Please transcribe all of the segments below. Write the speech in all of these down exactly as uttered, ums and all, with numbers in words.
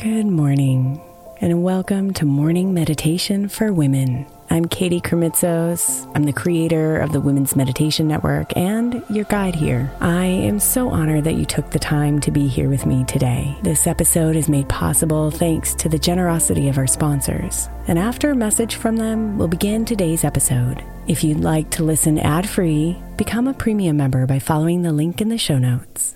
Good morning, and welcome to Morning Meditation for Women. I'm Katie Kremitzos. I'm the creator of the Women's Meditation Network and your guide here. I am so honored that you took the time to be here with me today. This episode is made possible thanks to the generosity of our sponsors. And after a message from them, we'll begin today's episode. If you'd like to listen ad-free, become a premium member by following the link in the show notes.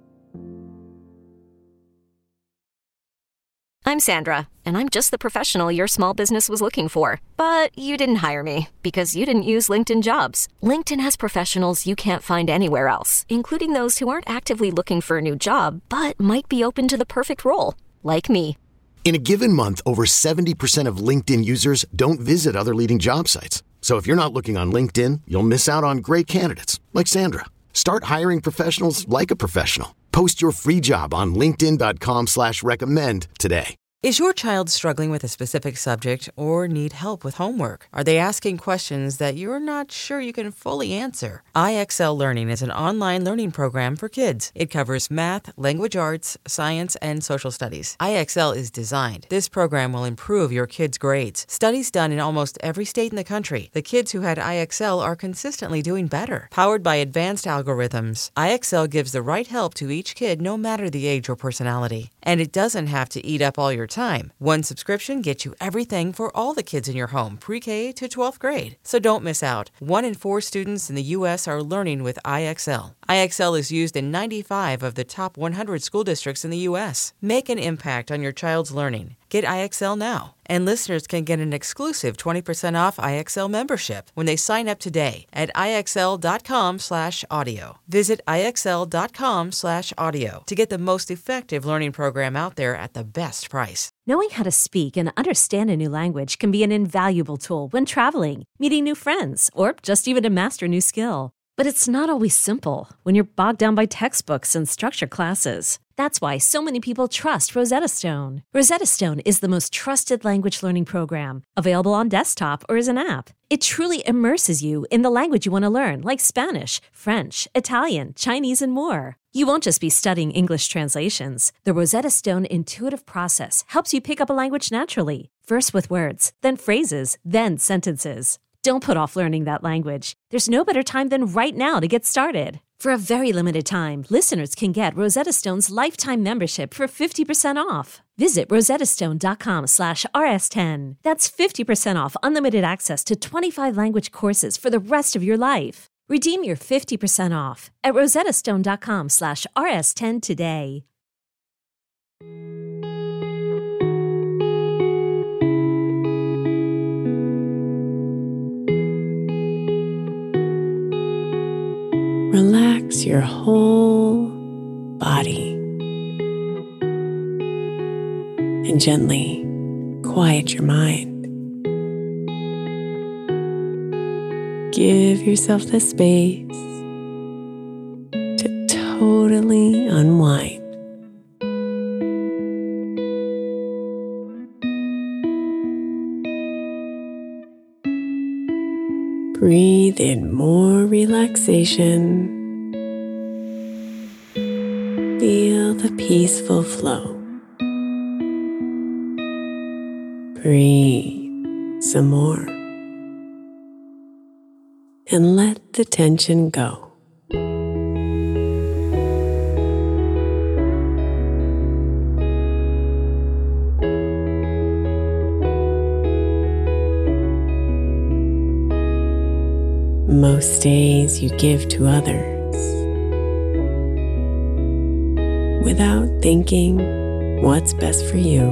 I'm Sandra, and I'm just the professional your small business was looking for. But you didn't hire me because you didn't use LinkedIn Jobs. LinkedIn has professionals you can't find anywhere else, including those who aren't actively looking for a new job, but might be open to the perfect role, like me. In a given month, over seventy percent of LinkedIn users don't visit other leading job sites. So if you're not looking on LinkedIn, you'll miss out on great candidates, like Sandra. Start hiring professionals like a professional. Post your free job on linkedin.com slash recommend today. Is your child struggling with a specific subject or need help with homework? Are they asking questions that you're not sure you can fully answer? I X L Learning is an online learning program for kids. It covers math, language arts, science, and social studies. I X L is designed. This program will improve your kids' grades. Studies done in almost every state in the country. The kids who had I X L are consistently doing better. Powered by advanced algorithms, I X L gives the right help to each kid no matter the age or personality. And it doesn't have to eat up all your time. One subscription gets you everything for all the kids in your home, pre-K to twelfth grade. So don't miss out. One in four students in the U S are learning with I X L. I X L is used in ninety-five of the top one hundred school districts in the U S. Make an impact on your child's learning. Get I X L now. And listeners can get an exclusive twenty percent off I X L membership when they sign up today at IXL.com slash audio. Visit IXL.com slash audio to get the most effective learning program out there at the best price. Knowing how to speak and understand a new language can be an invaluable tool when traveling, meeting new friends, or just even to master a new skill. But it's not always simple when you're bogged down by textbooks and structured classes. That's why so many people trust Rosetta Stone. Rosetta Stone is the most trusted language learning program, available on desktop or as an app. It truly immerses you in the language you want to learn, like Spanish, French, Italian, Chinese, and more. You won't just be studying English translations. The Rosetta Stone intuitive process helps you pick up a language naturally, first with words, then phrases, then sentences. Don't put off learning that language. There's no better time than right now to get started. For a very limited time, listeners can get Rosetta Stone's lifetime membership for fifty percent off. Visit rosettastone.com slash rs10. That's fifty percent off unlimited access to twenty-five language courses for the rest of your life. Redeem your fifty percent off at rosettastone.com slash rs10 today. Relax your whole body and gently quiet your mind. Give yourself the space to totally unwind. Breathe in more relaxation. Feel the peaceful flow. Breathe some more. And let the tension go. Most days you give to others without thinking what's best for you.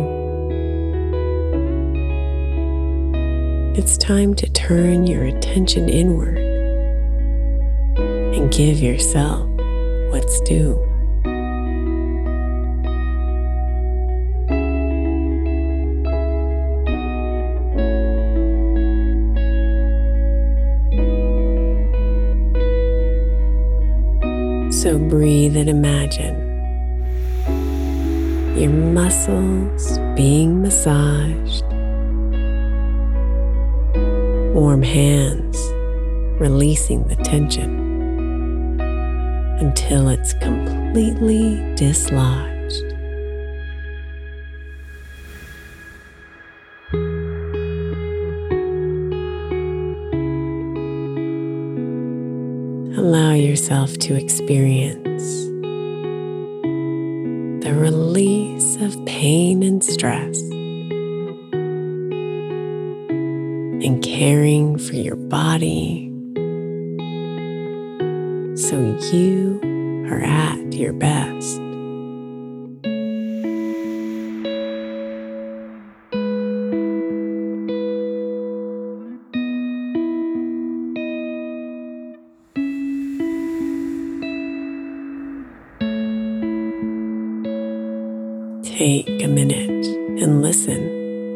It's time to turn your attention inward and give yourself what's due. So breathe and imagine your muscles being massaged, warm hands releasing the tension until it's completely dislodged. yourself to experience the release of pain and stress, and caring for your body so you are at your best. Take a minute and listen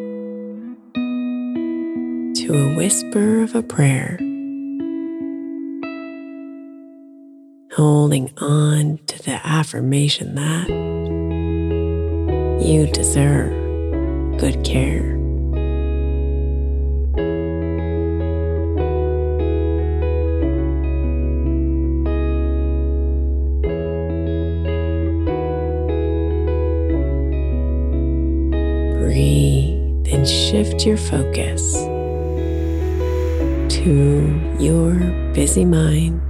to a whisper of a prayer, holding on to the affirmation that you deserve good care. Breathe and shift your focus to your busy mind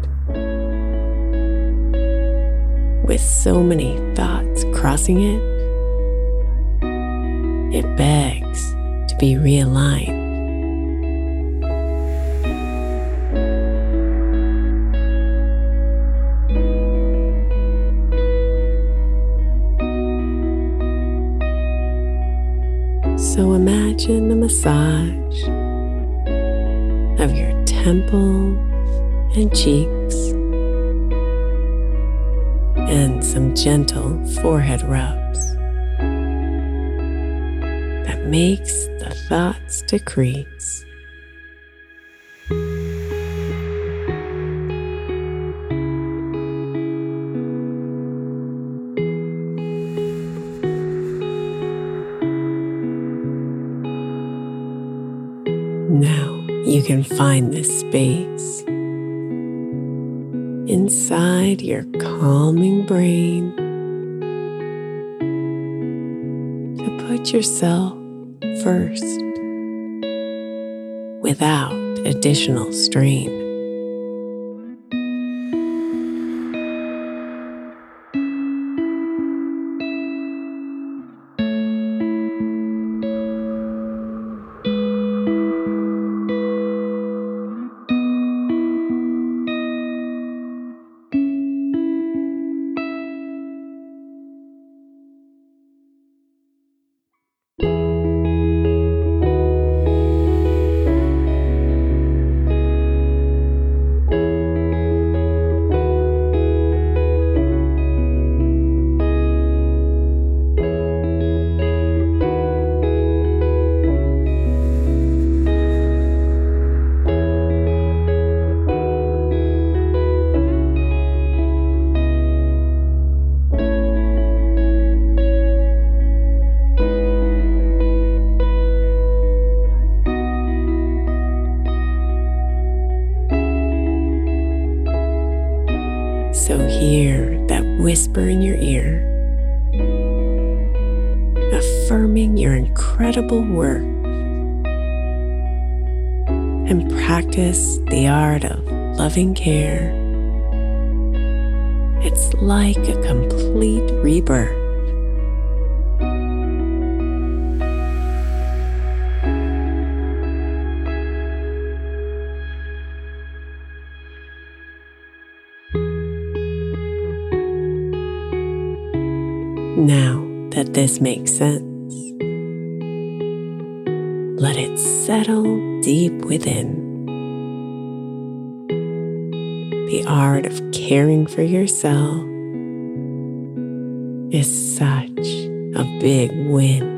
with so many thoughts crossing it. It begs to be realigned. So imagine a massage of your temples and cheeks and some gentle forehead rubs that makes the thoughts decrease. Now you can find this space inside your calming brain to put yourself first without additional strain. So hear that whisper in your ear, affirming your incredible worth, and practice the art of loving care. It's like a complete rebirth. Now that this makes sense, let it settle deep within. The art of caring for yourself is such a big win.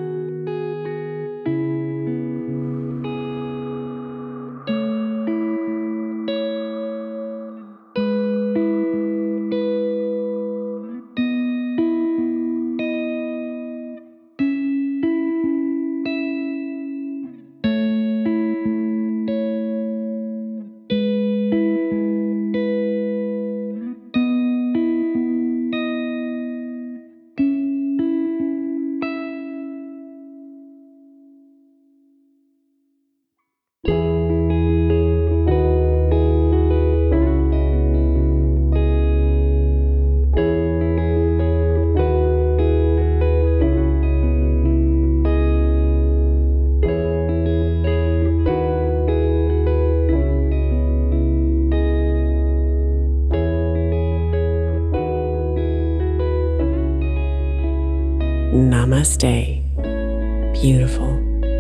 Namaste. Beautiful.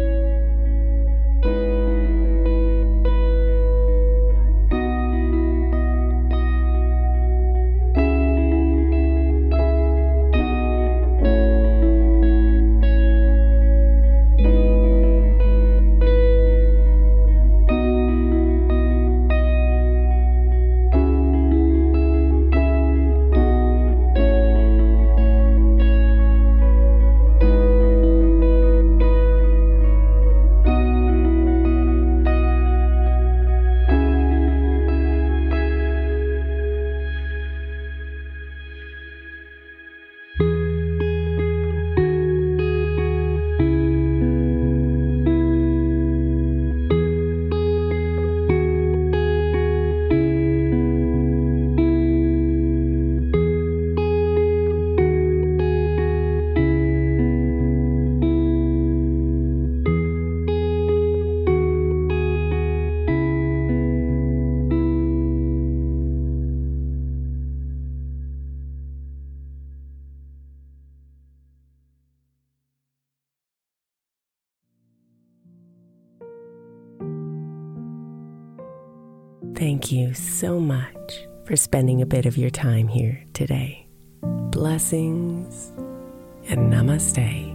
Thank you so much for spending a bit of your time here today. Blessings and namaste.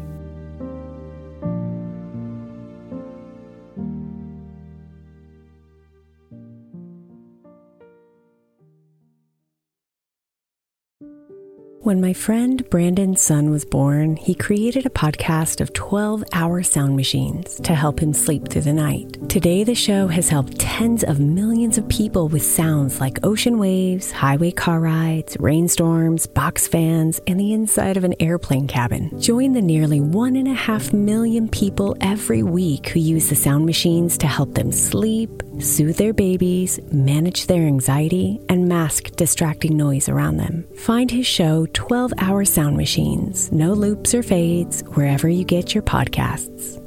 When my friend Brandon's son was born, he created a podcast of twelve-hour sound machines to help him sleep through the night. Today, the show has helped tens of millions of people with sounds like ocean waves, highway car rides, rainstorms, box fans, and the inside of an airplane cabin. Join the nearly one and a half million people every week who use the sound machines to help them sleep, soothe their babies, manage their anxiety, and mask distracting noise around them. Find his show, twelve-hour Sound Machines, no loops or fades, wherever you get your podcasts.